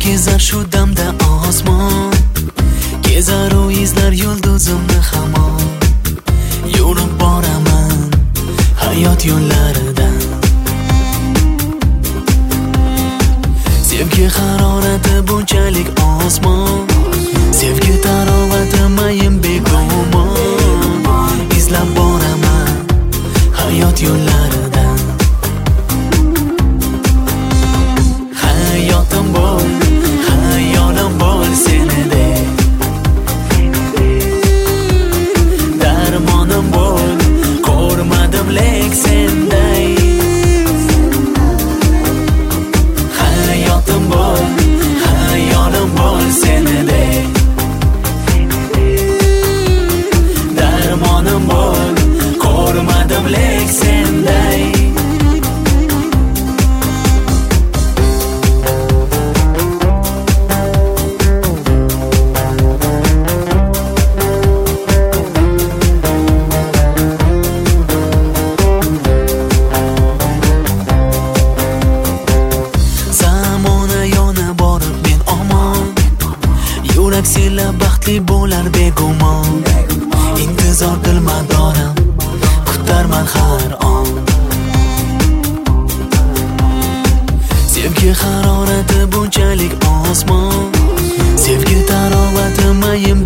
kezar shu damda osmon, kezar u izlar yulduzimni hamon. Yurib boraman hayot yo'llaridan. Sevgi harorati bunchalik osmon, sevgi tarovati mayin begumon. Izlab boraman hayot yo'llaridan. Hayotim bo'l, hayolim bo'l senidek. Darmonim bo'l, ko'rmadim lek senday. Hayotim bo'l, hayolim bo'l senidek. Darmonim bo'l, ko'rmadim lek senday. Senla baxtli bo'lar begumon. Intizor qilmadorim, kutarman har on. Sevgi harorati bunchalik osmon, sevgi tarovati mayin